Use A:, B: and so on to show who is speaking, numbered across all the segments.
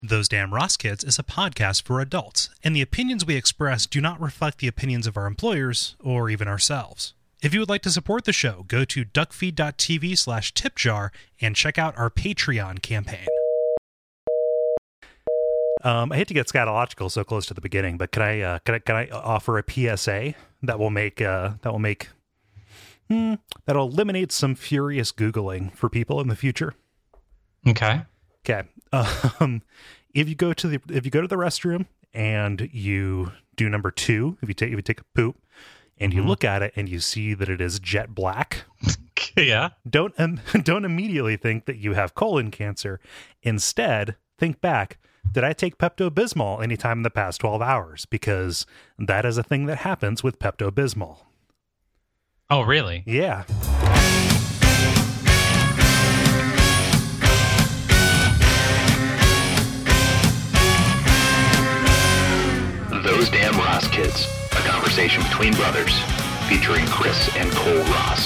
A: Those Damn Ross Kids is a podcast for adults, and the opinions we express do not reflect the opinions of our employers or even ourselves. If you would like to support the show, go to duckfeed.tv/tipjar and check out our Patreon campaign. I hate to get scatological so close to the beginning, but can I offer a PSA that'll eliminate some furious Googling for people in the future?
B: Okay.
A: Okay. If you go to the restroom and you do number 2, if you take a poop and you look at it and you see that it is jet black,
B: yeah,
A: don't immediately think that you have colon cancer. Instead, think back. Did I take Pepto-Bismol anytime in the past 12 hours? Because that is a thing that happens with Pepto-Bismol.
B: Oh, really?
A: Yeah.
C: Those Damn Ross Kids, a conversation between brothers, featuring Chris and Cole Ross.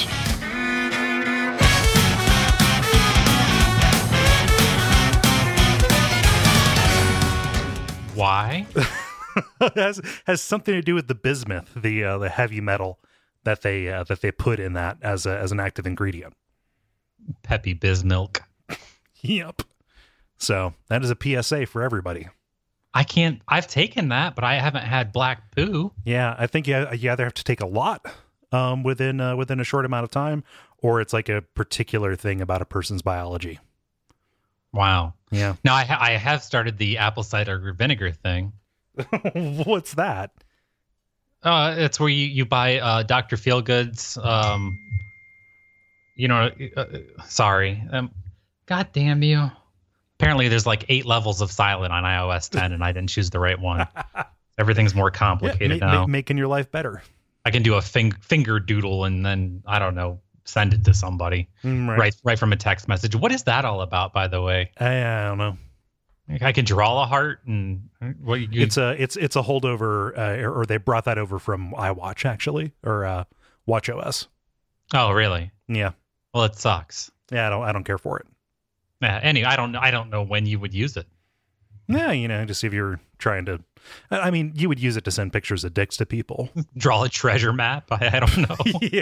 B: Why?
A: has something to do with the bismuth, the heavy metal that they put in that as an active ingredient.
B: Peppy Bismilk.
A: Yep. So that is a PSA for everybody.
B: I've taken that, but I haven't had black poo.
A: Yeah, I think you either have to take a lot within a short amount of time, or it's like a particular thing about a person's biology.
B: Wow.
A: Yeah.
B: Now I have started the apple cider vinegar thing.
A: What's that?
B: It's where you buy Dr. Feelgood's. Sorry. God damn you. Apparently, there's like 8 levels of silent on iOS 10, and I didn't choose the right one. Everything's more complicated now.
A: Making your life better.
B: I can do a finger doodle and then, I don't know, send it to somebody right from a text message. What is that all about, by the way?
A: I don't know.
B: I can draw a heart and what you
A: it's a holdover, or they brought that over from iWatch actually, or WatchOS.
B: Oh, really?
A: Yeah.
B: Well, it sucks.
A: Yeah, I don't care for it.
B: Yeah. Anyway, I don't know when you would use it.
A: Yeah, just if you're trying to. I mean, you would use it to send pictures of dicks to people.
B: Draw a treasure map. I don't know.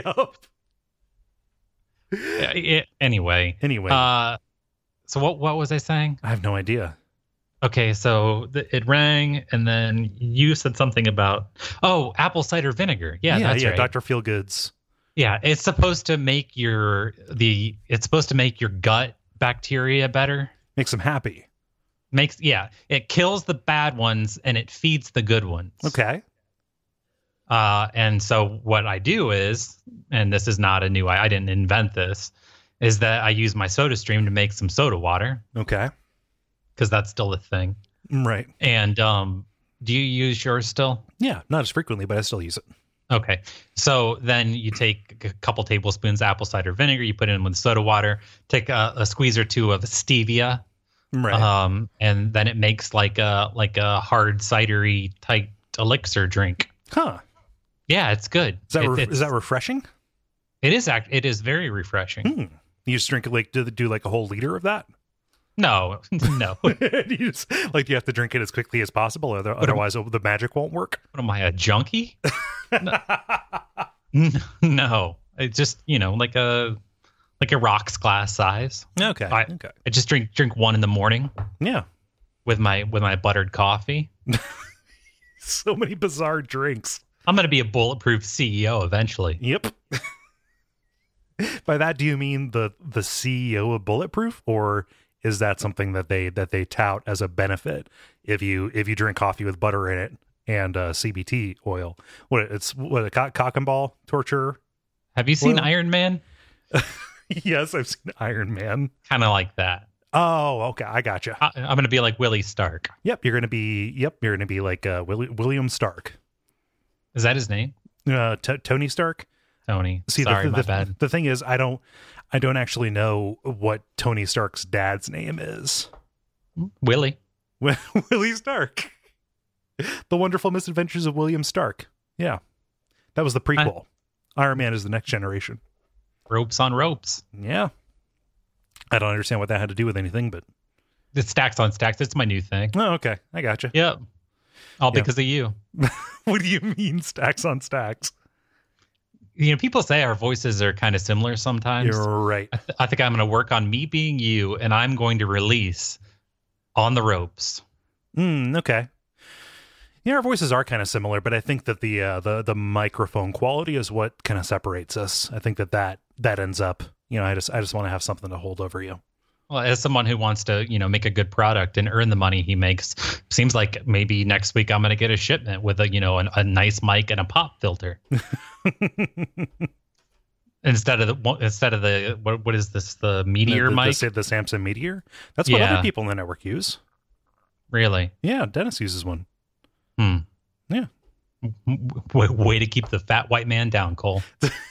A: Yep.
B: Anyway. So what was I saying?
A: I have no idea.
B: Okay, so it rang, and then you said something about apple cider vinegar. Yeah, that's right.
A: Dr. Feelgood's.
B: Yeah, it's supposed to make your gut bacteria better.
A: Makes them happy.
B: It kills the bad ones and it feeds the good ones.
A: Okay.
B: And so what I do is, and this is not I didn't invent this, is that I use my SodaStream to make some soda water.
A: Okay.
B: Because that's still a thing.
A: Right.
B: And do you use yours still?
A: Yeah, not as frequently, but I still use it.
B: Okay. So then you take a couple tablespoons apple cider vinegar, you put it in with soda water, take a squeeze or two of stevia.
A: Right.
B: And then it makes like a hard cidery type elixir drink.
A: Huh.
B: Yeah, it's good.
A: Is that refreshing?
B: It is. It is very refreshing.
A: You just drink it do like a whole liter of that?
B: No.
A: You have to drink it as quickly as possible, or otherwise the magic won't work.
B: What am I, a junkie? No. It's just like a rocks glass size.
A: Okay.
B: I just drink one in the morning.
A: Yeah.
B: With my buttered coffee.
A: So many bizarre drinks.
B: I'm going to be a bulletproof CEO eventually.
A: Yep. By that, do you mean the CEO of Bulletproof, or is that something that they tout as a benefit if you drink coffee with butter in it and CBT oil? What a cock and ball torture?
B: Have you seen Iron Man?
A: Yes, I've seen Iron Man.
B: Kind of like that.
A: Oh, okay, I gotcha.
B: I'm going to be like Willie Stark.
A: You're going to be like William Stark.
B: Is that his name?
A: Tony Stark.
B: Tony.
A: See,
B: sorry, my bad.
A: The thing is, I don't actually know what Tony Stark's dad's name is.
B: Willie.
A: Willie Stark. The Wonderful Misadventures of William Stark. Yeah, that was the prequel. Iron Man is the next generation.
B: Ropes on ropes.
A: Yeah. I don't understand what that had to do with anything, but
B: It's stacks on stacks. It's my new thing.
A: Oh, okay. I gotcha.
B: Yep. All because of you.
A: What do you mean stacks on stacks?
B: People say our voices are kind of similar sometimes.
A: You're right.
B: I think I'm going to work on me being you, and I'm going to release On the Ropes.
A: Okay. Yeah, our voices are kind of similar, but I think that the microphone quality is what kind of separates us. I think that ends up, I just want to have something to hold over you.
B: Well, as someone who wants to, make a good product and earn the money he makes, seems like maybe next week I'm going to get a shipment with a nice mic and a pop filter. instead of the what is this, the Meteor mic?
A: The Samson Meteor? That's what other people in the network use.
B: Really?
A: Yeah, Dennis uses one. Yeah.
B: Way to keep the fat white man down, Cole.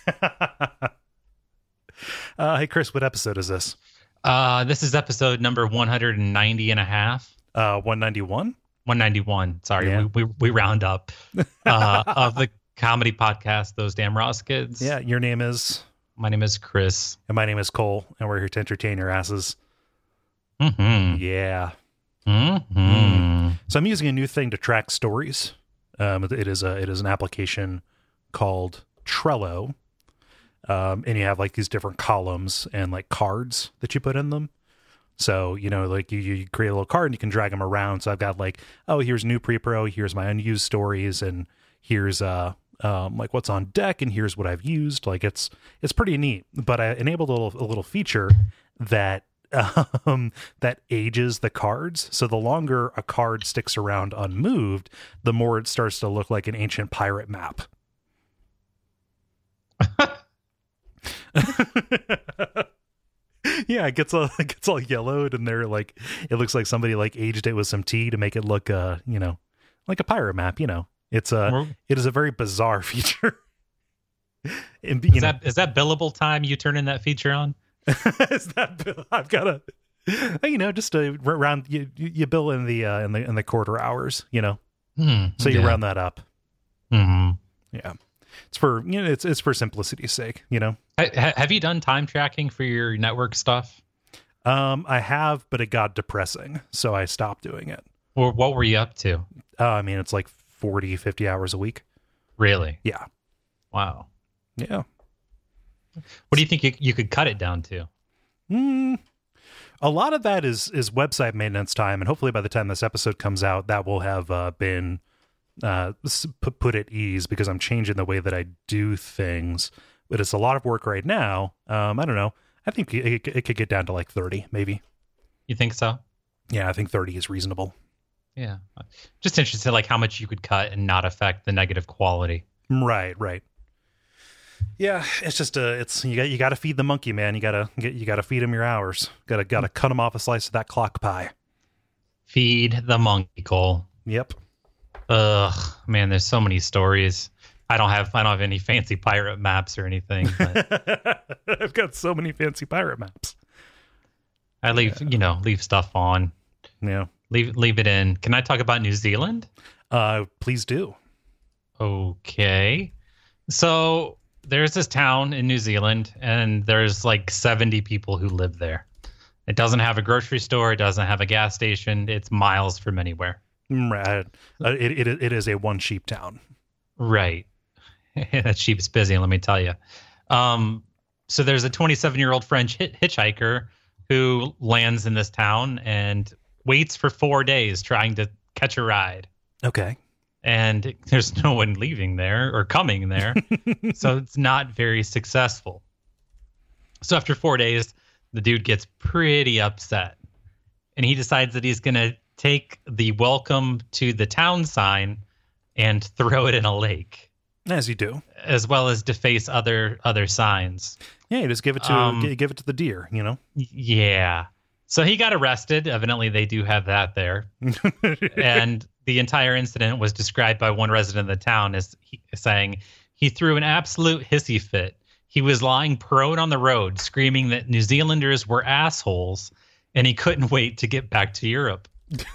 A: Hey, Chris, what episode is this?
B: This is episode number 190 and a half.
A: 191?
B: 191. Sorry, yeah. we round up of the comedy podcast, Those Damn Ross Kids.
A: Yeah, your name is?
B: My name is Chris.
A: And my name is Cole, and we're here to entertain your asses.
B: Mm-hmm.
A: Yeah.
B: Mm-hmm.
A: So I'm using a new thing to track stories. It is an application called Trello. And you have like these different columns and like cards that you put in them. So, like you create a little card and you can drag them around. So I've got like, oh, here's new pre-pro, here's my unused stories, and here's like what's on deck, and here's what I've used. Like it's pretty neat. But I enabled a little feature that that ages the cards. So the longer a card sticks around unmoved, the more it starts to look like an ancient pirate map. Yeah, it gets all yellowed, and they're like, it looks like somebody like aged it with some tea to make it look like a pirate map. It is a very bizarre feature. And,
B: is that billable time you turn in that feature on?
A: Is that I've got to just round you bill in the quarter hours, so you round that up. Yeah. It's for it's for simplicity's sake,
B: Have you done time tracking for your network stuff?
A: I have, but it got depressing, so I stopped doing it.
B: Or what were you up to?
A: It's like 40, 50 hours a week.
B: Really?
A: Yeah.
B: Wow.
A: Yeah.
B: What do you think you could cut it down to?
A: A lot of that is website maintenance time, and hopefully by the time this episode comes out, that will have been put at ease, because I'm changing the way that I do things. But it's a lot of work right now. I don't know. I think it could get down to like 30, maybe. You
B: think so?
A: Yeah, I think 30 is reasonable.
B: Yeah. Just interested, like how much you could cut and not affect the negative quality.
A: Right. Yeah, it's just you got to feed the monkey, man. You got to feed him your hours. Got to cut him off a slice of that clock pie.
B: Feed the monkey, Cole.
A: Yep.
B: Ugh, man, there's so many stories. I don't have any fancy pirate maps or anything. But
A: I've got so many fancy pirate maps.
B: I leave stuff on.
A: Yeah.
B: Leave it in. Can I talk about New Zealand?
A: Please do.
B: Okay. So there's this town in New Zealand, and there's like 70 people who live there. It doesn't have a grocery store. It doesn't have a gas station. It's miles from anywhere.
A: Right. It is a one sheep town.
B: Right. That sheep's busy, let me tell you. So there's a 27-year-old French hitchhiker who lands in this town and waits for 4 days trying to catch a ride.
A: Okay.
B: And there's no one leaving there or coming there. So it's not very successful. So after 4 days, the dude gets pretty upset. And he decides that he's going to take the welcome to the town sign and throw it in a lake.
A: As you do.
B: As well as deface other signs.
A: Yeah, you just give it to the deer,
B: Yeah. So he got arrested. Evidently, they do have that there. And the entire incident was described by one resident of the town as saying he threw an absolute hissy fit. He was lying prone on the road, screaming that New Zealanders were assholes, and he couldn't wait to get back to Europe.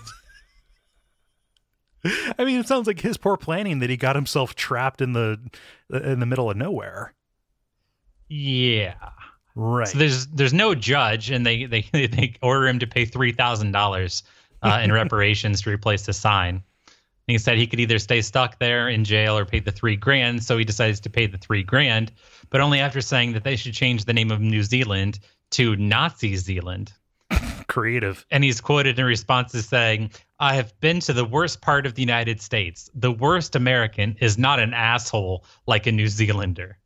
A: I mean, it sounds like his poor planning that he got himself trapped in the middle of nowhere.
B: Yeah.
A: Right.
B: So there's no judge, and they order him to pay $3,000 in reparations to replace the sign. And he said he could either stay stuck there in jail or pay the $3,000. So he decides to pay the $3,000, but only after saying that they should change the name of New Zealand to Nazi Zealand.
A: Creative.
B: And he's quoted in response as saying, "I have been to the worst part of the United States. The worst American is not an asshole like a New Zealander."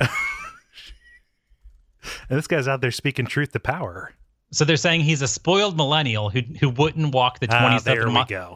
A: And this guy's out there speaking truth to power.
B: So they're saying he's a spoiled millennial who wouldn't walk the 27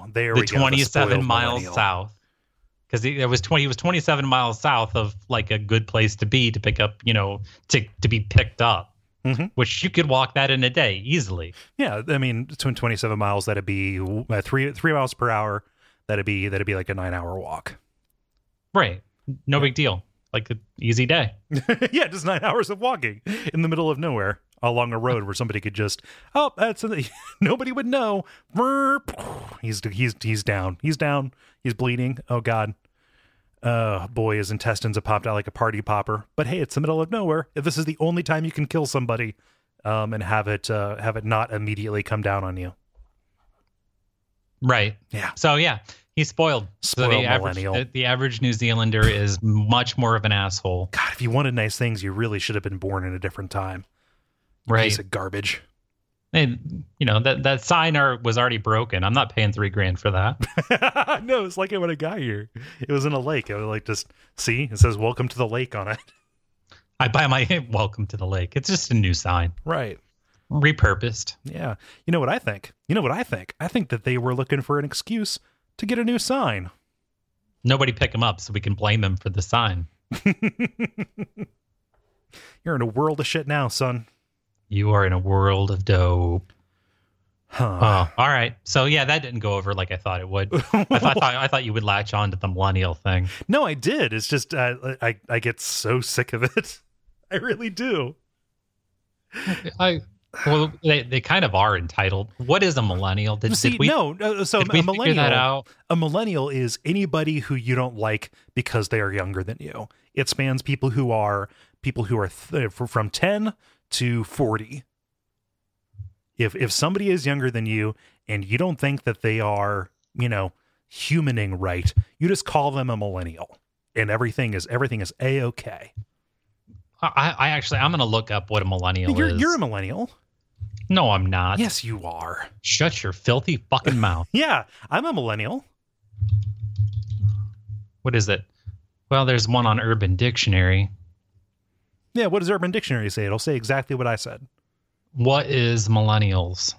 B: miles south, because he was 27 miles south of like a good place to be to pick up, to be picked up, which you could walk that in a day easily.
A: Yeah, I mean, between 27 miles, that'd be 3 miles per hour. That'd be like a 9-hour walk.
B: Right. No big deal. Like an easy day.
A: Yeah, just 9 hours of walking in the middle of nowhere along a road where somebody could just, nobody would know. He's down. He's down. He's bleeding. Oh God. Boy, his intestines have popped out like a party popper. But hey, it's the middle of nowhere. If this is the only time you can kill somebody, and have it not immediately come down on you.
B: Right.
A: Yeah.
B: So yeah. He's spoiled.
A: Spoiled
B: so
A: millennial.
B: The average New Zealander is much more of an asshole.
A: God, if you wanted nice things, you really should have been born in a different time.
B: Right.
A: Piece of garbage.
B: And that sign was already broken. I'm not paying $3,000 for that.
A: No, it's like when I got here. It was in a lake. I was like, just see, it says "Welcome to the Lake" on it.
B: I buy my "Welcome to the Lake." It's just a new sign.
A: Right.
B: Repurposed.
A: Yeah. You know what I think? I think that they were looking for an excuse to get a new sign.
B: Nobody pick him up, so we can blame him for the sign.
A: You're in a world of shit now, son.
B: You are in a world of dope.
A: Huh.
B: Oh, all right. So yeah, that didn't go over like I thought it would. I thought you would latch on to the millennial thing.
A: No, I did. It's just I get so sick of it. I really do.
B: Well, they kind of are entitled. What is a millennial?
A: So
B: did we figure that out?
A: A millennial is anybody who you don't like because they are younger than you. It spans people who are from 10 to 40. If somebody is younger than you and you don't think that they are, humaning right, you just call them a millennial, and everything is A-okay.
B: I'm going to look up what a millennial is.
A: You're a millennial.
B: No, I'm not.
A: Yes, you are.
B: Shut your filthy fucking mouth.
A: Yeah, I'm a millennial.
B: What is it? Well, there's one on Urban Dictionary.
A: Yeah, what does Urban Dictionary say? It'll say exactly what I said.
B: What is millennials?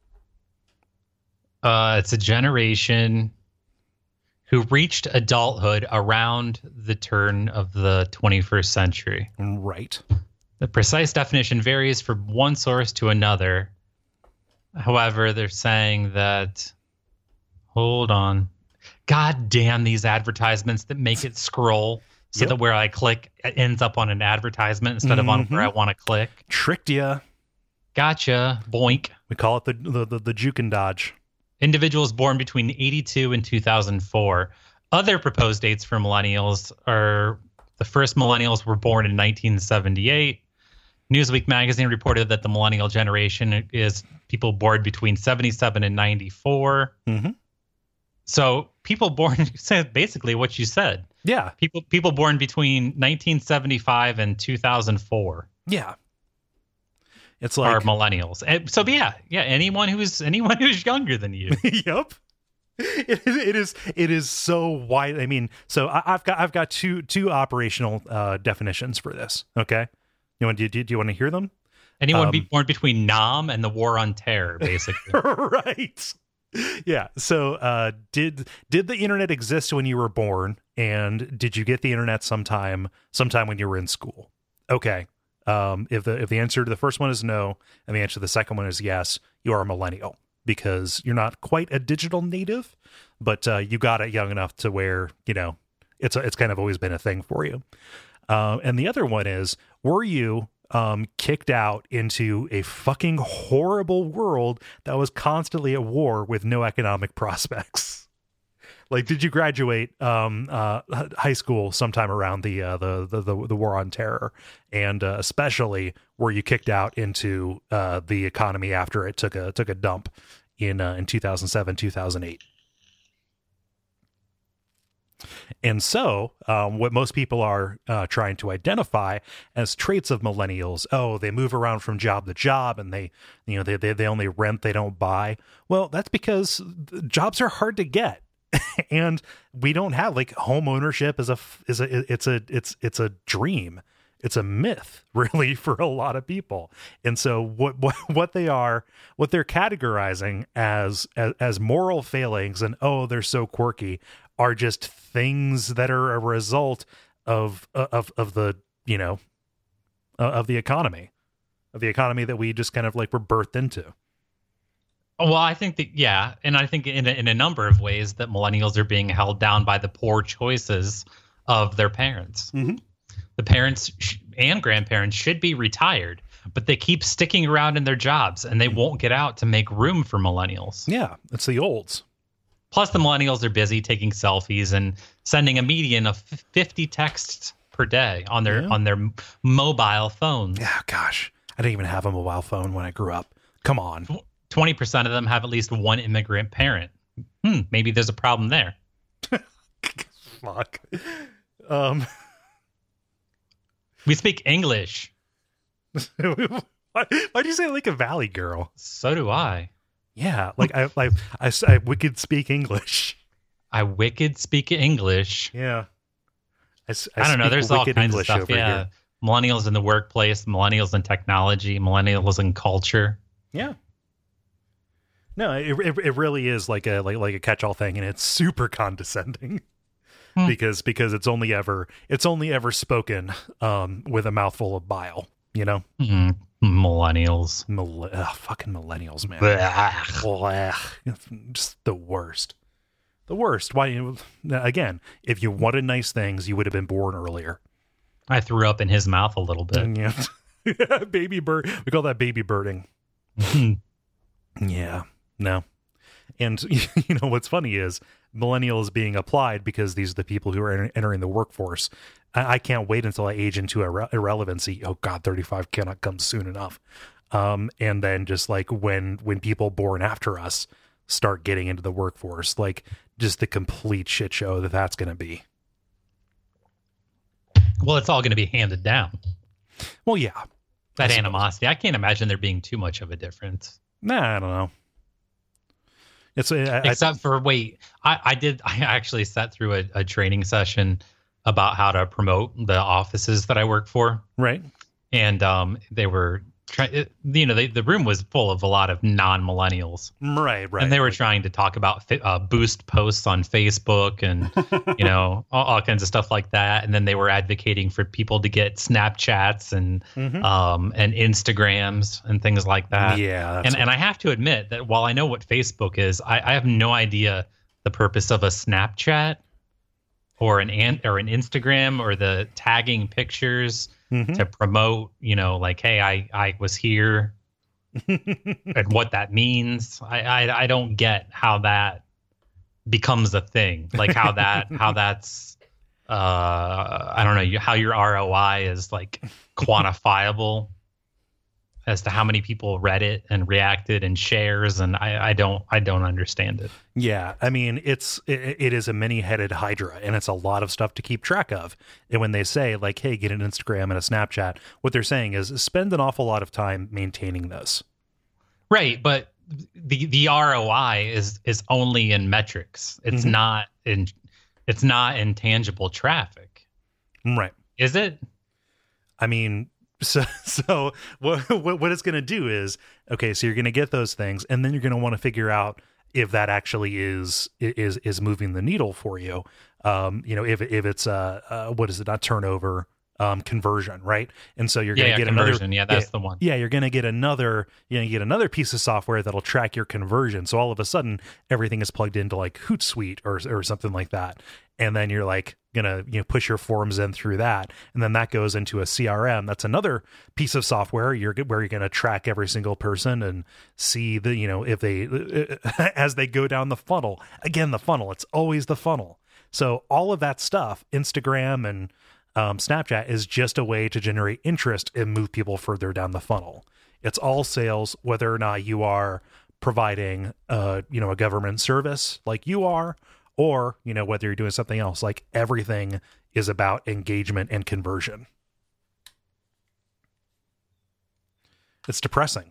B: It's a generation who reached adulthood around the turn of the 21st century.
A: Right.
B: The precise definition varies from one source to another. However, they're saying that... Hold on. God damn these advertisements that make it scroll so that where I click, it ends up on an advertisement instead of on where I want to click.
A: Tricked ya.
B: Gotcha. Boink.
A: We call it the juke and dodge.
B: Individuals born between 82 and 2004. Other proposed dates for millennials are the first millennials were born in 1978. Newsweek magazine reported that the millennial generation is people born between 77 and 94. Mm-hmm. So people born, said basically what you said.
A: Yeah.
B: People born between 1975 and 2004.
A: Yeah. It's like
B: are millennials. And so yeah, anyone who's younger than you.
A: Yep. It is so wide. I mean, so I've got two operational definitions for this. Okay. Do you want to hear them?
B: Anyone born between Nam and the War on Terror, basically.
A: Right. Yeah. So did the internet exist when you were born, and did you get the internet sometime when you were in school? Okay. If the answer to the first one is no, and the answer to the second one is yes, you are a millennial, because you're not quite a digital native, but you got it young enough to where, it's kind of always been a thing for you. And the other one is, were you kicked out into a fucking horrible world that was constantly at war with no economic prospects? Like, did you graduate high school sometime around the War on Terror, and especially were you kicked out into the economy after it took a dump in 2007, 2008? And so what most people are trying to identify as traits of millennials, they move around from job to job, and they only rent, they don't buy. Well, that's because jobs are hard to get. And we don't have, like, home ownership it's a dream. It's a myth, really, for a lot of people. And so what they're categorizing as moral failings and, they're so quirky, are just things that are a result of the economy that we just kind of like were birthed into.
B: Well, I think that, yeah. And I think in a number of ways that millennials are being held down by the poor choices of their parents. Mm-hmm. The parents and grandparents should be retired, but they keep sticking around in their jobs, and they won't get out to make room for millennials.
A: Yeah, it's the olds.
B: Plus, the millennials are busy taking selfies and sending a median of 50 texts per day on their mobile phones.
A: Yeah, gosh. I didn't even have a mobile phone when I grew up. Come on.
B: 20% of them have at least one immigrant parent. Maybe there's a problem there.
A: Fuck.
B: We speak English.
A: Why'd you say like a Valley girl?
B: So do I.
A: Yeah, like I wicked speak English.
B: I wicked speak English.
A: Yeah. I
B: don't know. There's all kinds
A: English
B: of stuff. Yeah.
A: Here.
B: Millennials in the workplace, millennials in technology, millennials in culture.
A: Yeah. No, it really is like a catch-all thing, and it's super condescending because it's only ever spoken with a mouthful of bile, you know?
B: Mm-hmm. Millennials.
A: Fucking millennials, man. Blech. Just the worst. The worst. Why? Again, if you wanted nice things, you would have been born earlier.
B: I threw up in his mouth a little bit.
A: Yeah. Baby bird. We call that baby birding. Yeah. No. And you know what's funny is millennials being applied because these are the people who are entering the workforce. I can't wait until I age into irrelevancy. Oh God, 35 cannot come soon enough. And then just like when people born after us start getting into the workforce, like just the complete shit show that's going to be.
B: Well, it's all going to be handed down.
A: Well, yeah.
B: That animosity. I can't imagine there being too much of a difference.
A: Nah, I don't know.
B: Except for, I actually sat through a training session about how to promote the offices that I work for.
A: Right.
B: And they were the room was full of a lot of non-millennials.
A: Right.
B: And they were trying to talk about boost posts on Facebook and, all kinds of stuff like that. And then they were advocating for people to get Snapchats and and Instagrams and things like that.
A: Yeah.
B: And I have to admit that while I know what Facebook is, I have no idea the purpose of a Snapchat or an Instagram or the tagging pictures to promote, like, hey, I was here and what that means. I don't get how that becomes a thing. Like how that's I don't know how your ROI is like quantifiable as to how many people read it and reacted and shares, and I don't understand it.
A: Yeah, I mean it is a many-headed hydra, and it's a lot of stuff to keep track of. And when they say like, "Hey, get an Instagram and a Snapchat," what they're saying is spend an awful lot of time maintaining this.
B: Right, but the ROI is only in metrics. It's not in tangible traffic.
A: Right?
B: Is it?
A: I mean. So what it's going to do is, okay, so you're going to get those things, and then you're going to want to figure out if that actually is moving the needle for you. If it's what is it? Not turnover. conversion, right? And so you're going to get
B: conversion.
A: another,
B: that's the one.
A: Yeah, you're going to get another piece of software that'll track your conversion. So all of a sudden, everything is plugged into like Hootsuite or something like that, and then you're like gonna push your forms in through that, and then that goes into a CRM. That's another piece of software where you're going to track every single person and see the if they as they go down the funnel. Again, the funnel. It's always the funnel. So all of that stuff, Instagram and Snapchat, is just a way to generate interest and move people further down the funnel. It's all sales, whether or not you are providing a government service like you are, or whether you're doing something else. Like, everything is about engagement and conversion. It's depressing.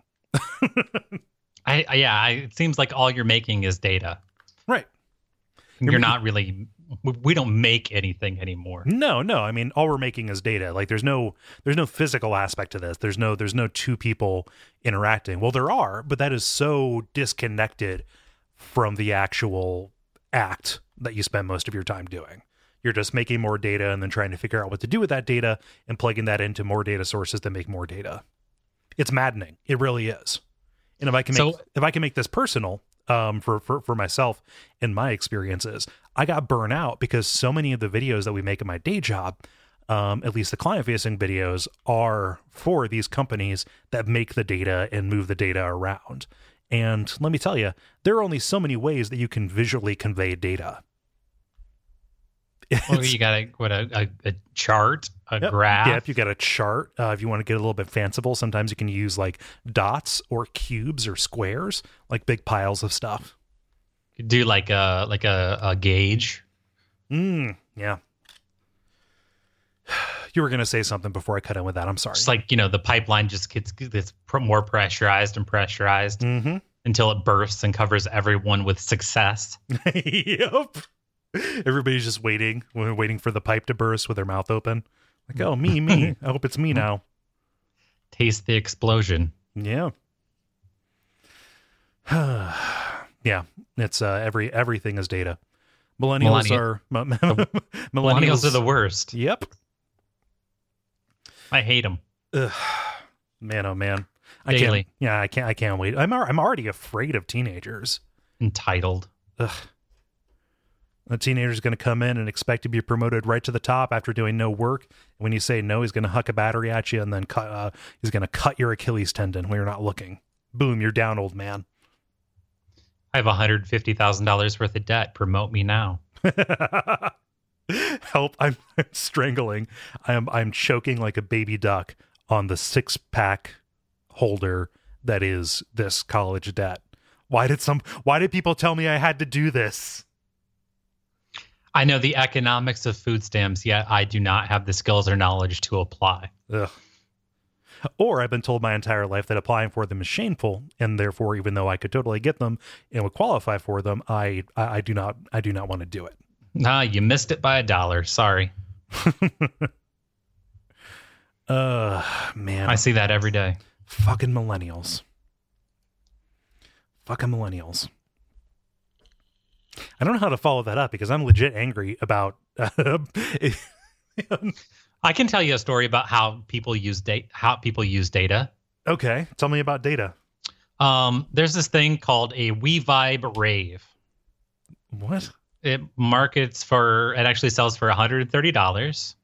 B: It seems like all you're making is data,
A: right?
B: You're not really. We don't make anything anymore.
A: No. I mean, all we're making is data. Like, there's no physical aspect to this. There's no two people interacting. Well, there are, but that is so disconnected from the actual act that you spend most of your time doing. You're just making more data and then trying to figure out what to do with that data and plugging that into more data sources that make more data. It's maddening. It really is. And if I can make this personal, for myself and my experiences, I got burnt out because so many of the videos that we make in my day job, at least the client-facing videos, are for these companies that make the data and move the data around. And let me tell you, there are only so many ways that you can visually convey data.
B: You got a chart, a graph.
A: Yeah, if you got a chart, if you want to get a little bit fanciful, sometimes you can use like dots or cubes or squares, like big piles of stuff.
B: Do like a gauge.
A: Yeah. You were going to say something before I cut in with that. I'm sorry.
B: It's like, the pipeline just gets more pressurized and pressurized until it bursts and covers everyone with success.
A: Yep. Everybody's just waiting for the pipe to burst with their mouth open. Like, oh, me. I hope it's me now.
B: Taste the explosion.
A: Yeah. Yeah. It's everything is data. Millennials are
B: the worst.
A: Yep.
B: I hate them.
A: Man, oh man.
B: Daily.
A: I can't wait. I'm already afraid of teenagers.
B: Entitled.
A: Ugh. A teenager's going to come in and expect to be promoted right to the top after doing no work. When you say no, he's going to huck a battery at you and then he's going to cut your Achilles tendon when you're not looking. Boom, you're down, old man.
B: I have $150,000 worth of debt. Promote me now.
A: Help! I'm strangling. I'm choking like a baby duck on the 6-pack holder that is this college debt. Why did people tell me I had to do this?
B: I know the economics of food stamps, yet I do not have the skills or knowledge to apply.
A: Ugh. Or I've been told my entire life that applying for them is shameful, and therefore, even though I could totally get them and would qualify for them, I do not want to do it.
B: Nah, you missed it by $1. Sorry.
A: Man.
B: I see that every day.
A: Fucking millennials. I don't know how to follow that up because I'm legit angry about.
B: I can tell you a story about how people use data.
A: Okay, tell me about data.
B: There's this thing called a WeVibe Rave.
A: What?
B: It actually sells for $130.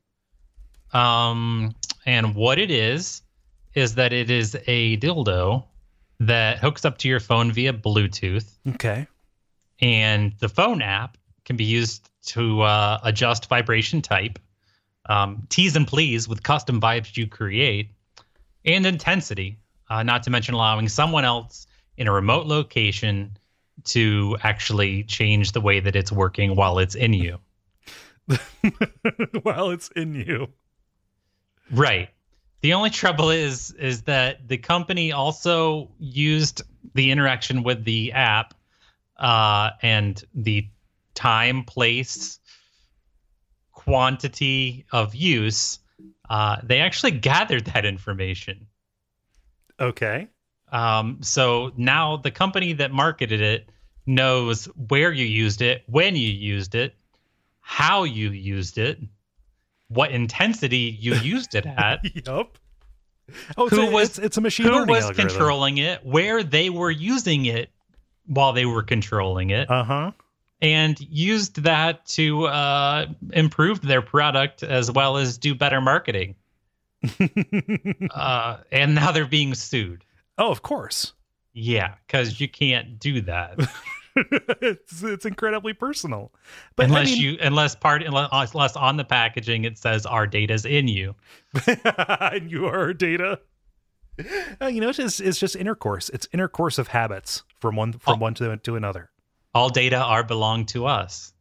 B: And what it is that it is a dildo that hooks up to your phone via Bluetooth.
A: Okay.
B: And the phone app can be used to adjust vibration type, tease and please with custom vibes you create, and intensity, not to mention allowing someone else in a remote location to actually change the way that it's working while it's in you.
A: While it's in you.
B: Right. The only trouble is that the company also used the interaction with the app and the time, place, quantity of use. They actually gathered that information.
A: Okay.
B: So now the company that marketed it knows where you used it, when you used it, how you used it, what intensity you used it at.
A: Yep. Oh, it's a machine learning algorithm.
B: Who was controlling it, where they were using it while they were controlling it.
A: Uh-huh.
B: And used that to improve their product as well as do better marketing. And now they're being sued.
A: Oh, of course.
B: Yeah, because you can't do that.
A: It's incredibly personal. But
B: unless on the packaging it says our data's in you.
A: And you are our data. It's just intercourse. It's intercourse of habits from one to another.
B: All data belong to us.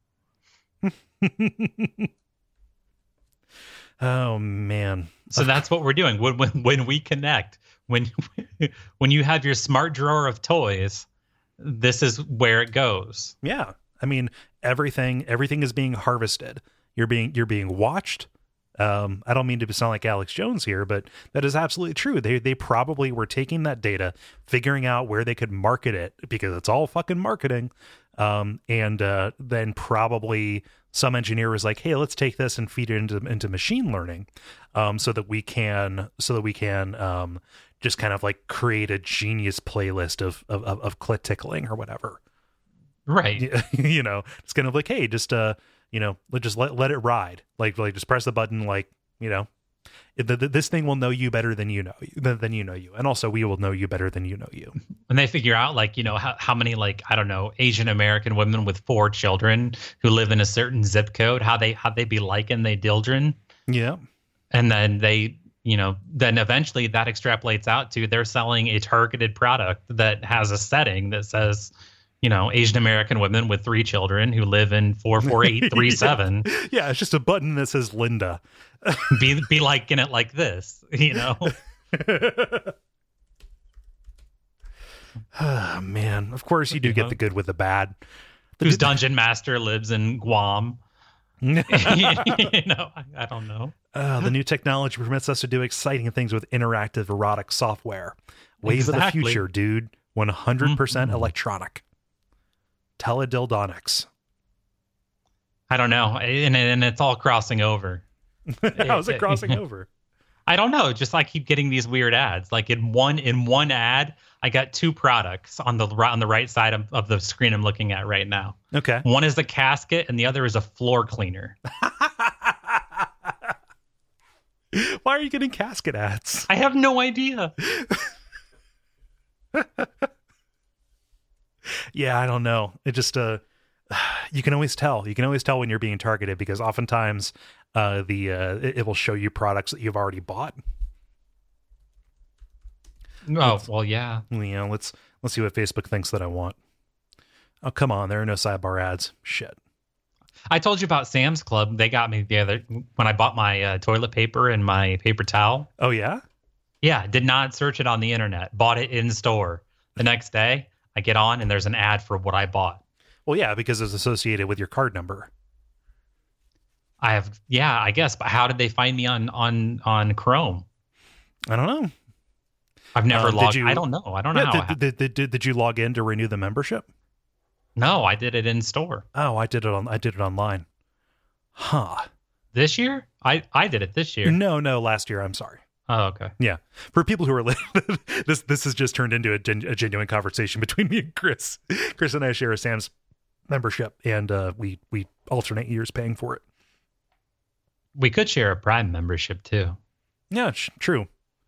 A: Oh man!
B: So that's what we're doing when we connect. When you have your smart drawer of toys, this is where it goes.
A: Yeah, I mean everything is being harvested. You're being watched. I don't mean to sound like Alex Jones here, but that is absolutely true. They probably were taking that data, figuring out where they could market it, because it's all fucking marketing. And then probably some engineer was like, "Hey, let's take this and feed it into machine learning, so that we can just kind of like create a genius playlist of clit tickling or whatever."
B: Right.
A: It's kind of like, hey, just just let it ride. Like just press the button. This thing will know you better than you know you, and also we will know you better than you know you.
B: And they figure out how many Asian American women with 4 children who live in a certain zip code, how they be liking they dildren.
A: Yeah.
B: And then then eventually that extrapolates out to they're selling a targeted product that has a setting that says, Asian American women with 3 children who live in 44837.
A: Yeah, it's just a button that says Linda.
B: be liking it like this,
A: Oh, man. Of course you do get the good with the bad.
B: Whose dungeon master lives in Guam. I don't know.
A: The new technology permits us to do exciting things with interactive erotic software. Wave of the future, dude. 100% electronic. Teledildonics.
B: I don't know. And it's all crossing over.
A: How's it crossing over?
B: I don't know. Just I keep getting these weird ads. Like in one ad, I got 2 products on the right side of the screen I'm looking at right now.
A: Okay.
B: One is a casket and the other is a floor cleaner.
A: Why are you getting casket ads?
B: I have no idea.
A: Yeah, I don't know. It just you can always tell. You can always tell when you're being targeted, because oftentimes it will show you products that you've already bought.
B: Oh, well, yeah.
A: Let's see what Facebook thinks that I want. Oh, come on. There are no sidebar ads. Shit.
B: I told you about Sam's Club. They got me when I bought my toilet paper and my paper towel.
A: Oh, yeah?
B: Yeah. Did not search it on the internet. Bought it in store. The next day, I get on and there's an ad for what I bought.
A: Well, yeah, because it's associated with your card number.
B: I guess. But how did they find me on Chrome?
A: I don't know.
B: I've never logged. I don't know. I don't know. How
A: did you log in to renew the membership?
B: No, I did it in store.
A: Oh, I did it online. Huh.
B: This year? I did it this year.
A: No, last year. I'm sorry.
B: Oh, okay.
A: Yeah. For people who are this has just turned into a genuine conversation between me and Chris. Chris and I share a Sam's membership, and we alternate years paying for it.
B: We could share a Prime membership too.
A: Yeah, true.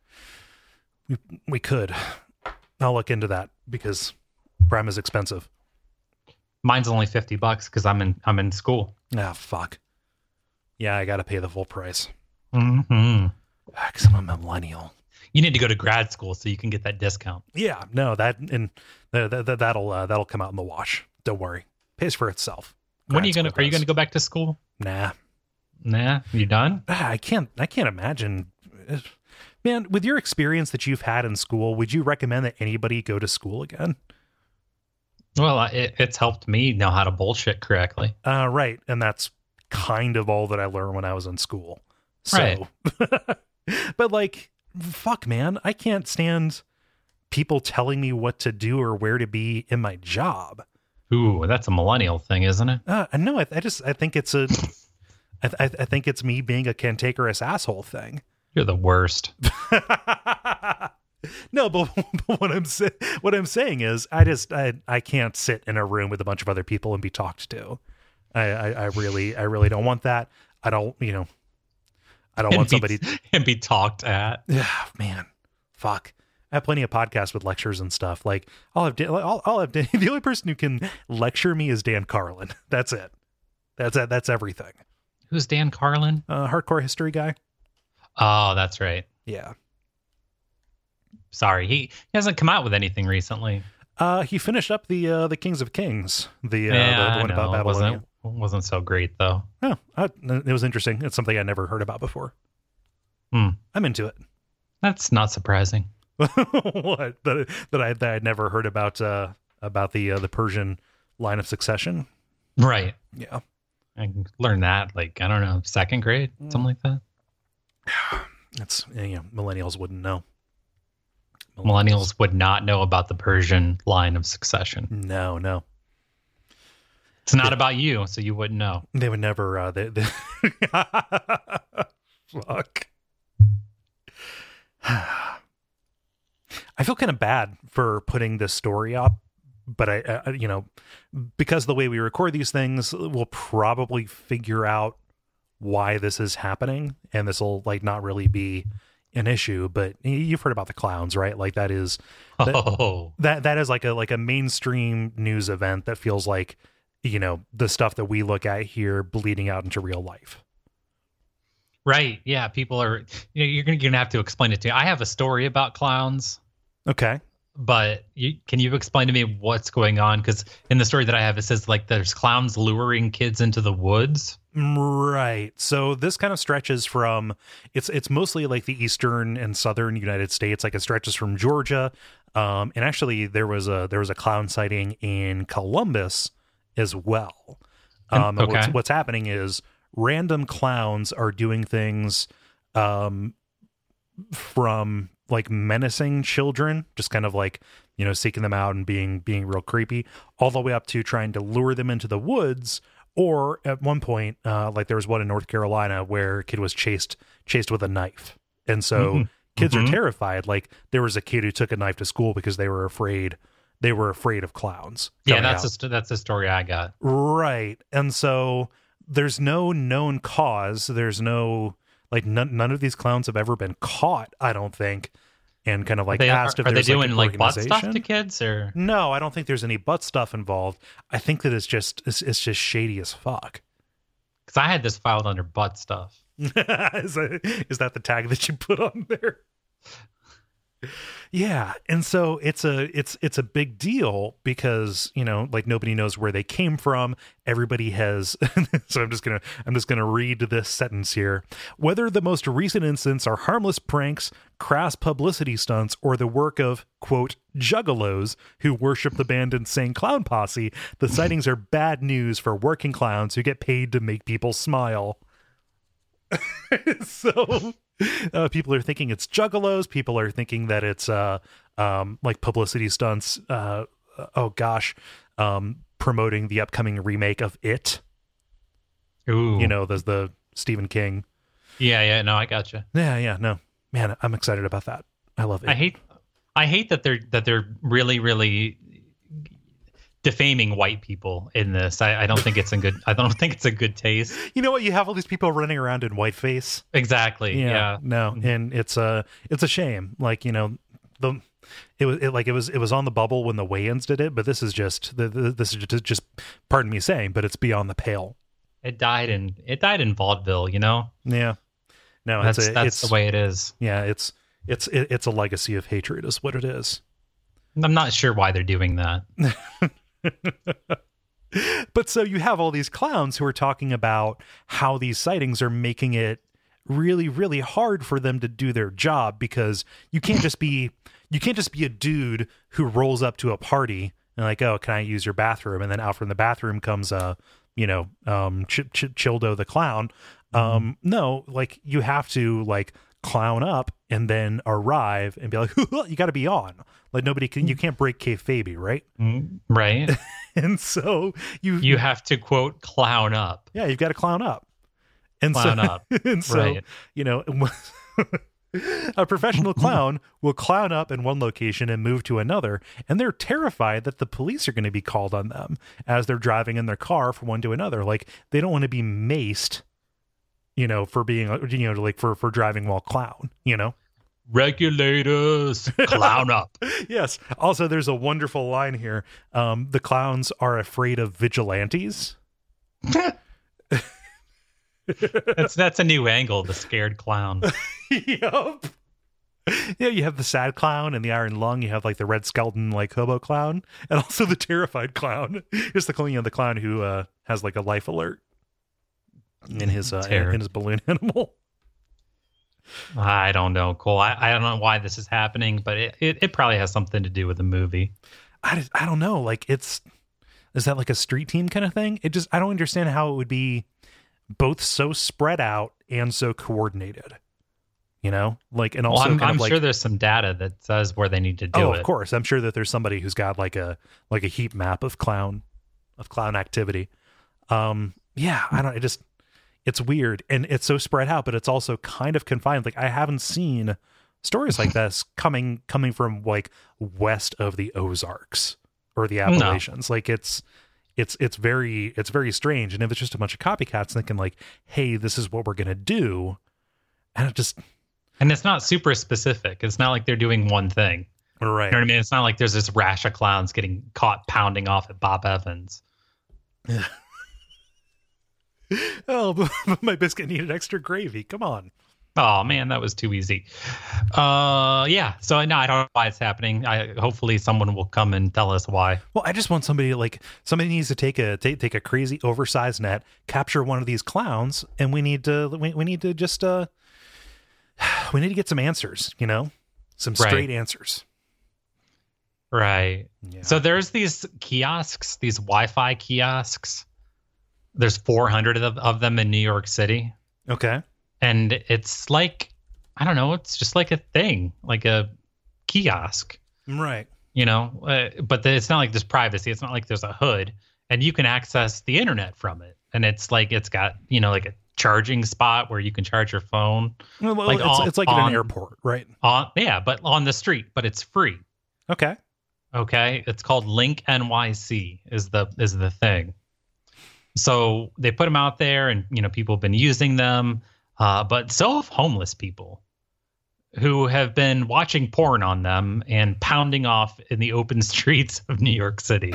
A: We could. I'll look into that, because Prime is expensive.
B: Mine's only $50 because I'm in school.
A: Ah, fuck. Yeah, I got to pay the full price.
B: Mm-hmm.
A: Because I'm a millennial.
B: You need to go to grad school so you can get that discount.
A: Yeah, no, that'll come out in the wash. Don't worry, pays for itself.
B: When are you gonna go back to school?
A: Nah,
B: you done?
A: I can't imagine. Man, with your experience that you've had in school, would you recommend that anybody go to school again?
B: Well, it's helped me know how to bullshit correctly.
A: Right, and that's kind of all that I learned when I was in school. So,
B: right.
A: But fuck, man, I can't stand people telling me what to do or where to be in my job.
B: Ooh, that's a millennial thing, isn't it?
A: No, I think it's a I think it's me being a cantankerous asshole thing.
B: You're the worst.
A: No, but what I'm saying is I can't sit in a room with a bunch of other people and be talked to. I really don't want that. I don't want somebody
B: and be talked at.
A: Yeah, man, fuck. I have plenty of podcasts with lectures and stuff. Like I'll have the only person who can lecture me is Dan Carlin. That's it. That's everything.
B: Who's Dan Carlin?
A: Hardcore history guy.
B: Oh, that's right.
A: Yeah.
B: Sorry, he hasn't come out with anything recently.
A: He finished up the Kings of Kings, the one about Babylonia.
B: Wasn't so great though.
A: Oh, it was interesting. It's something I never heard about before. I'm into it.
B: That's not surprising.
A: What that I'd never heard about the Persian line of succession.
B: Right.
A: Yeah.
B: I learned that like I don't know, second grade, something like that.
A: It's millennials wouldn't know.
B: Millennials would not know about the Persian line of succession.
A: No.
B: It's not about you, so you wouldn't know.
A: They would never. Fuck. I feel kind of bad for putting this story up, but I because the way we record these things, we'll probably figure out why this is happening, and this will like not really be an issue. But you've heard about the clowns, right? Like that is that is like a mainstream news event that feels like the stuff that we look at here bleeding out into real life.
B: Right. Yeah. People are, you're going to have to explain it to me. I have a story about clowns.
A: Okay.
B: But can you explain to me what's going on? Because in the story that I have, it says like there's clowns luring kids into the woods.
A: Right. So this kind of stretches from, it's mostly like the eastern and southern United States. Like it stretches from Georgia. And actually there was a clown sighting in Columbus as well.
B: Okay.
A: What's happening is random clowns are doing things from like menacing children, just kind of like seeking them out and being real creepy, all the way up to trying to lure them into the woods. Or at one point, like there was one in North Carolina where a kid was chased with a knife, and so kids are terrified. Like there was a kid who took a knife to school because they were afraid of clowns.
B: Yeah, that's the story I got.
A: Right. And so there's no known cause. There's no, like, none of these clowns have ever been caught, I don't think. And kind of like asked if there's
B: doing
A: like
B: butt stuff to kids or
A: no, I don't think there's any butt stuff involved. I think that it's just shady as fuck.
B: Because I had this filed under butt stuff.
A: Is that the tag that you put on there? Yeah, and so it's a big deal because like nobody knows where they came from. Everybody has. So I'm just gonna read this sentence here. Whether the most recent incidents are harmless pranks, crass publicity stunts, or the work of quote juggalos who worship the band Insane Clown Posse, the sightings are bad news for working clowns who get paid to make people smile. So. People are thinking it's juggalos. People are thinking that it's like publicity stunts. Promoting the upcoming remake of It.
B: Ooh,
A: there's the Stephen King.
B: Yeah. No, I gotcha.
A: Yeah. No, man, I'm excited about that. I love it.
B: I hate that they're really, really defaming white people in this. I don't think it's I don't think it's a good taste. You know what? You
A: have all these people running around in whiteface.
B: Exactly. Yeah.
A: No, and it's a shame. Like it was on the bubble when the Wayans did it, but this is just pardon me saying, but it's beyond the pale.
B: It died in vaudeville.
A: Yeah. No,
B: that's the way it is.
A: Yeah. It's a legacy of hatred, is what it is.
B: I'm not sure why they're doing that.
A: But so you have all these clowns who are talking about how these sightings are making it really, really hard for them to do their job, because you can't just be a dude who rolls up to a party and like, oh, can I use your bathroom? And then out from the bathroom comes Childo the clown. No, like you have to like clown up and then arrive and be like, you got to be on. Like you can't break kayfabe, right?
B: Right.
A: And so you
B: have to quote clown up.
A: Yeah, you've got to clown up. And
B: clown up.
A: And so,
B: Right.
A: you know, a professional clown will clown up in one location and move to another, and they're terrified that the police are going to be called on them as they're driving in their car from one to another. Like, they don't want to be maced, you know, for being, you know, like for driving while clown, you know?
B: Regulators, clown up.
A: Yes. Also, there's a wonderful line here. The clowns are afraid of vigilantes.
B: That's a new angle, the scared clown.
A: Yup. Yeah, you have the sad clown and the iron lung. You have like the red skeleton, like hobo clown, and also the terrified clown. Just the clown, you know, the clown who has like a life alert in his balloon animal.
B: I don't know, Cole. I don't know why this is happening, but it probably has something to do with the movie.
A: I don't know. Like, is that like a street team kind of thing? I don't understand how it would be both so spread out and so coordinated. You know, like, and also
B: I'm sure there's some data that says where they need to do it.
A: Oh, of course. I'm sure that there's somebody who's got like a heat map of clown activity. Yeah, it's weird, and it's so spread out, but it's also kind of confined. Like, I haven't seen stories like this coming from like west of the Ozarks or the Appalachians. No. Like, it's very strange. And if it's just a bunch of copycats thinking like, hey, this is what we're gonna do, and
B: it's not super specific. It's not like they're doing one thing.
A: Right.
B: You know what I mean? It's not like there's this rash of clowns getting caught pounding off at Bob Evans.
A: Yeah. Oh, but my biscuit needed extra gravy. Come on.
B: Oh man, that was too easy. Yeah. So no, I don't know why it's happening. Hopefully someone will come and tell us why.
A: Well, I just want somebody needs to take a crazy oversized net, capture one of these clowns, and we need to get some answers, you know, some straight answers.
B: Right.
A: Yeah.
B: So there's these kiosks, these Wi-Fi kiosks. There's 400 of them in New York City.
A: Okay.
B: And it's like, I don't know, it's just like a thing, like a kiosk.
A: Right.
B: You know, but it's not like there's privacy. It's not like there's a hood, and you can access the internet from it. And it's like, it's got, you know, like a charging spot where you can charge your phone.
A: Well, like it's like at an airport, right?
B: Yeah, but on the street, but it's free.
A: Okay.
B: It's called Link NYC is the thing. So they put them out there, and you know, people have been using them, but so have homeless people who have been watching porn on them and pounding off in the open streets of New York City.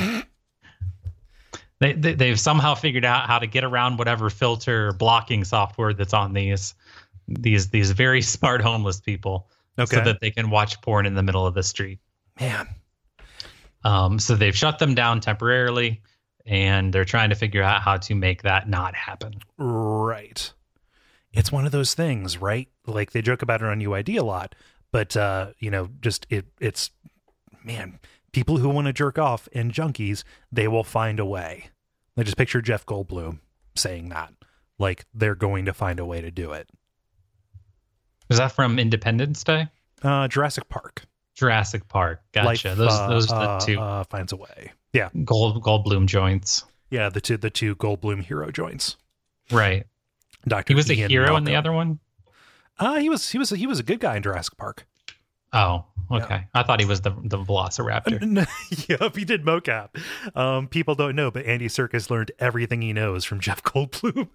B: They've somehow figured out how to get around whatever filter blocking software that's on these very smart homeless people, so that they can watch porn in the middle of the street.
A: Man.
B: So they've shut them down temporarily, and they're trying to figure out how to make that not happen.
A: Right. It's one of those things, right? Like, they joke about it on UID a lot, but you know, just it's man, people who want to jerk off and junkies, they will find a way. I just picture Jeff Goldblum saying that, like, they're going to find a way to do it.
B: Is that from Independence Day?
A: Jurassic Park.
B: Jurassic Park. Gotcha. Those are the two.
A: Finds a way. Yeah.
B: Goldblum joints.
A: Yeah, the two Goldblum hero joints.
B: Right.
A: Dr.
B: He was
A: Ian
B: a hero
A: Malcolm.
B: in the other one?
A: He was a good guy in Jurassic Park.
B: Oh, okay. Yeah. I thought he was the Velociraptor.
A: Yep, he did mocap. People don't know, but Andy Serkis learned everything he knows from Jeff Goldblum.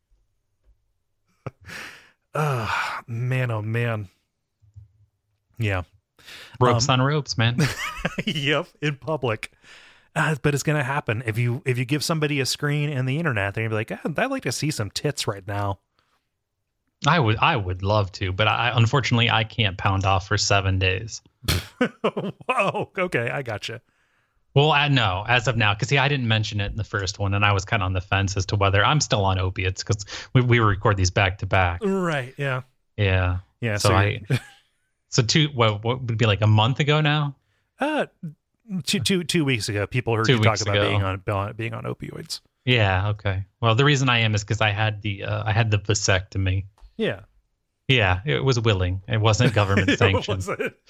A: Man, oh man. Yeah.
B: Ropes on ropes, man.
A: Yep, in public. But it's gonna happen if you give somebody a screen and the internet. They're gonna be like, I'd like to see some tits right now.
B: I would love to, but unfortunately I can't pound off for 7 days.
A: Whoa, okay, I gotcha.
B: Well, no, as of now, because I didn't mention it in the first one, and I was kind of on the fence as to whether I'm still on opiates, because we record these back to back.
A: Right? Yeah.
B: Yeah.
A: Yeah.
B: So what would be like a month ago now?
A: 2 weeks ago, people heard you talk about being on opioids.
B: Yeah. Okay. Well, the reason I am is because I had the vasectomy.
A: Yeah.
B: Yeah. It was willing. It wasn't government sanctioned.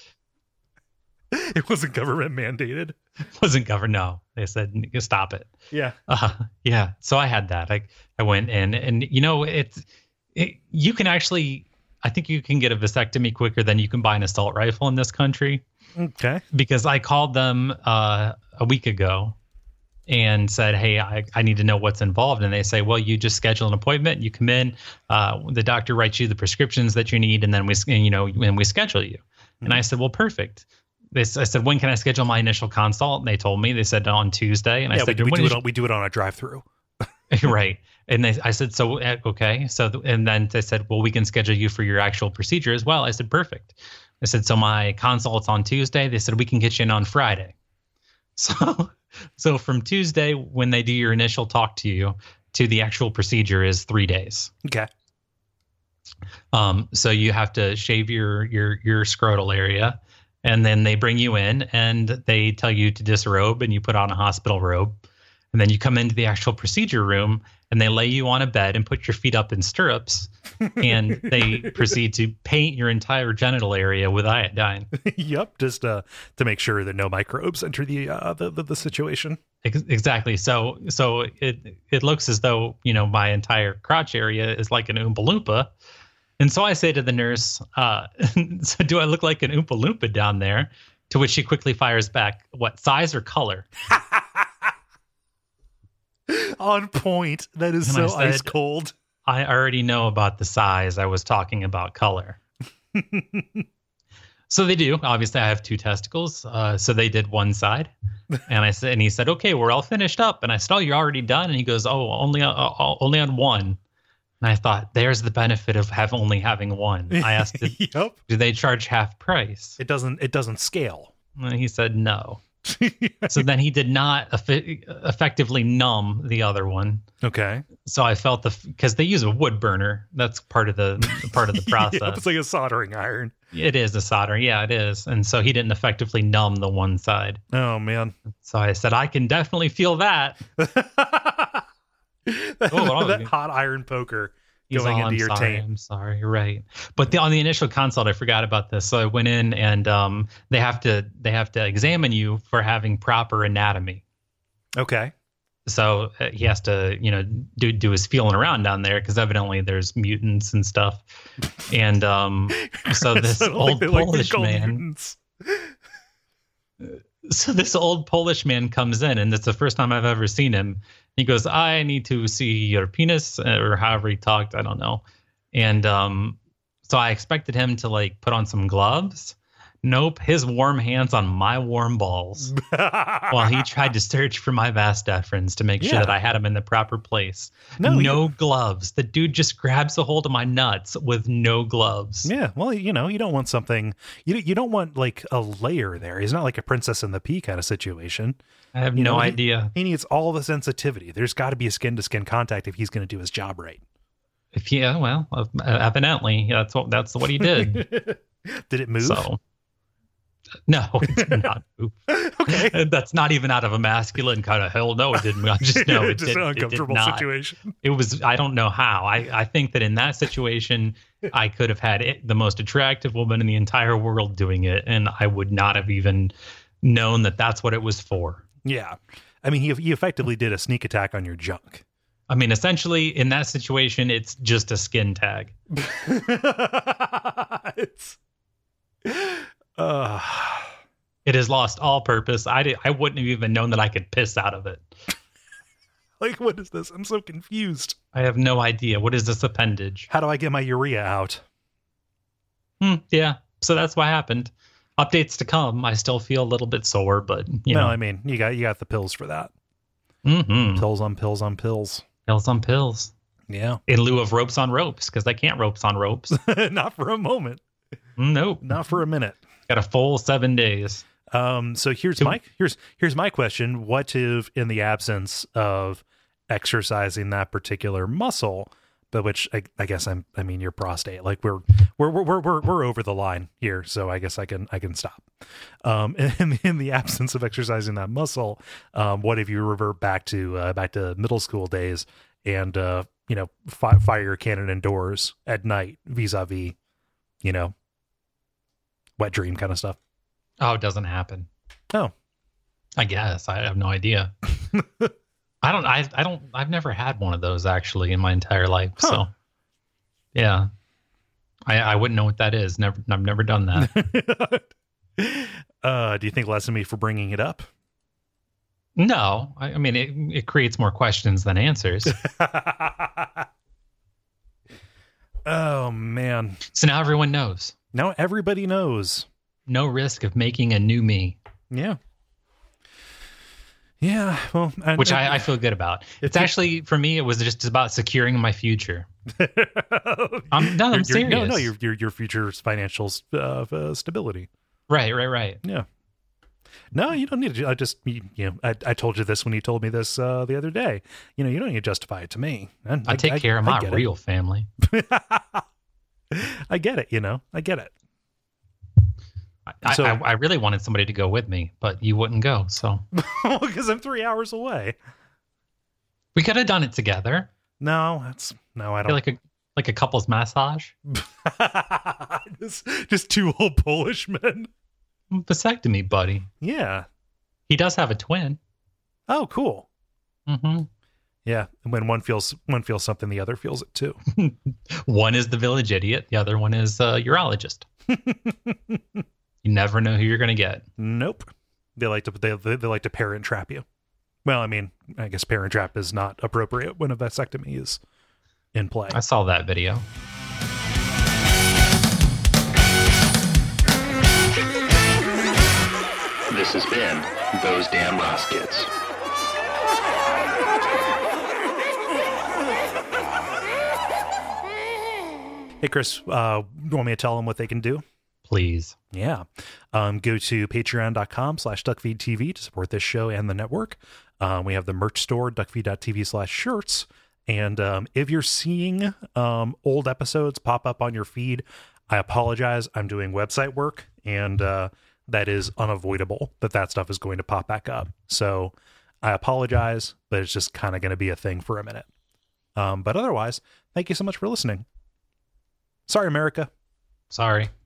A: It wasn't government mandated.
B: Wasn't government. No, they said stop it.
A: Yeah.
B: Yeah. So I had that. I went in, and you know, You can actually, I think you can get a vasectomy quicker than you can buy an assault rifle in this country.
A: Okay.
B: Because I called them a week ago and said, hey, I need to know what's involved. And they say, well, you just schedule an appointment. You come in, the doctor writes you the prescriptions that you need, and then we schedule you. Mm-hmm. And I said, well, perfect. I said, when can I schedule my initial consult? And they told me, they said on Tuesday. And I said,
A: we do it on a drive-through.
B: Right. And I said, so, okay. So, and then they said, well, we can schedule you for your actual procedure as well. I said, perfect. I said, so my consult's on Tuesday. They said, we can get you in on Friday. So from Tuesday, when they do your initial talk to you, to the actual procedure is 3 days.
A: Okay.
B: So you have to shave your scrotal area, and then they bring you in and they tell you to disrobe, and you put on a hospital robe. And then you come into the actual procedure room and they lay you on a bed and put your feet up in stirrups, and they proceed to paint your entire genital area with iodine.
A: Yep, just to make sure that no microbes enter the situation.
B: Exactly. So it looks as though, my entire crotch area is like an Oompa Loompa. And so I say to the nurse, so do I look like an Oompa Loompa down there? To which she quickly fires back, what, size or color?
A: On point. That is so ice cold.
B: I already know about the size. I was talking about color. So they do. Obviously, I have 2 testicles. So they did one side. And he said, okay, we're all finished up. And I said, oh, you're already done? And he goes, oh, only on one. And I thought, there's the benefit of only having one. I asked,
A: yep.
B: Do they charge half price?
A: It doesn't scale.
B: And he said, no. So then he did not effectively numb the other one.
A: Okay.
B: So I felt because they use a wood burner. That's part of the process.
A: Yeah, it's like a soldering iron.
B: It is a soldering. Yeah, it is. And so he didn't effectively numb the one side.
A: Oh man.
B: So I said, I can definitely feel that.
A: That hot iron poker going into your taint.
B: I'm sorry. You're right. But on the initial consult, I forgot about this. So I went in and they have to examine you for having proper anatomy.
A: Okay.
B: So he has to, do his feeling around down there, because evidently there's mutants and stuff. And so this old Polish man. So this old Polish man comes in, and it's the first time I've ever seen him. He goes, I need to see your penis, or however he talked. I don't know. And so I expected him to put on some gloves. Nope. His warm hands on my warm balls while he tried to search for my vas deferens to make sure that I had him in the proper place. No gloves. The dude just grabs a hold of my nuts with no gloves.
A: Yeah. Well, you don't want something, you don't want a layer there. He's not like a Princess and the Pea kind of situation.
B: I have no idea.
A: He needs all the sensitivity. There's got to be a skin to skin contact if he's going to do his job right.
B: Well, evidently that's what he did.
A: Did it move?
B: So. No, it did not move.
A: Okay.
B: That's not even out of a masculine kind of hell. No, it didn't. I just know it
A: just
B: did.
A: An uncomfortable situation.
B: It was. I don't know how. I think that in that situation, I could have had the most attractive woman in the entire world doing it, and I would not have even known that that's what it was for.
A: Yeah, I mean, he effectively did a sneak attack on your junk.
B: I mean, essentially, in that situation, it's just a skin tag. It has lost all purpose. I wouldn't have even known that I could piss out of it.
A: What is this? I'm so confused.
B: I have no idea. What is this appendage?
A: How do I get my urea out?
B: Yeah. So that's what happened. Updates to come. I still feel a little bit sore, but you know.
A: I mean, you got the pills for that.
B: Mm-hmm.
A: Pills on pills on pills.
B: Pills on pills.
A: Yeah.
B: In lieu of ropes on ropes, because I can't ropes on ropes.
A: Not for a moment.
B: Nope.
A: Not for a minute.
B: Got a full 7 days.
A: So here's my question. What if, in the absence of exercising that particular muscle, but which I guess I mean your prostate, we're over the line here, so I guess I can stop. In the absence of exercising that muscle, what if you revert back to middle school days and fire your cannon indoors at night, vis-a-vis, wet dream kind of stuff?
B: Oh, it doesn't happen.
A: Oh,
B: I guess I have no idea. I've never had one of those actually in my entire life.
A: Huh.
B: So Yeah. I wouldn't know what that is. I've never done that.
A: Do you think less of me for bringing it up?
B: No. I mean, it creates more questions than answers.
A: Oh, man.
B: So now everyone knows.
A: Now everybody knows.
B: No risk of making a new me.
A: Yeah. Yeah, well...
B: Which I feel good about. It's actually, for me, it was just about securing my future. I'm serious.
A: No, your future's financial stability.
B: Right.
A: Yeah. No, you don't need to. I told you this when you told me this the other day. You don't need to justify it to me. And
B: I take care of my real family.
A: I get it, I get it.
B: I really wanted somebody to go with me, but you wouldn't go, so.
A: Because I'm 3 hours away.
B: We could have done it together.
A: No, I don't.
B: Like a couple's massage.
A: just two old Polish men.
B: Vasectomy, buddy.
A: Yeah.
B: He does have a twin.
A: Oh, cool.
B: Mm-hmm.
A: Yeah, and when one feels something, the other feels it too.
B: One is the village idiot. The other one is a urologist. You never know who you're going to get.
A: Nope. They like to parent trap you. Well, I mean, I guess parent trap is not appropriate when a vasectomy is in play.
B: I saw that video.
C: This has been Those Damn Ross Kids.
A: Hey, Chris, you want me to tell them what they can do?
B: Please.
A: Yeah. Go to patreon.com/duckfeedtv to support this show and the network. We have the merch store, duckfeed.tv/shirts. And if you're seeing old episodes pop up on your feed, I apologize. I'm doing website work, and that is unavoidable that stuff is going to pop back up. So I apologize, but it's just kind of going to be a thing for a minute. But otherwise, thank you so much for listening. Sorry, America.
B: Sorry.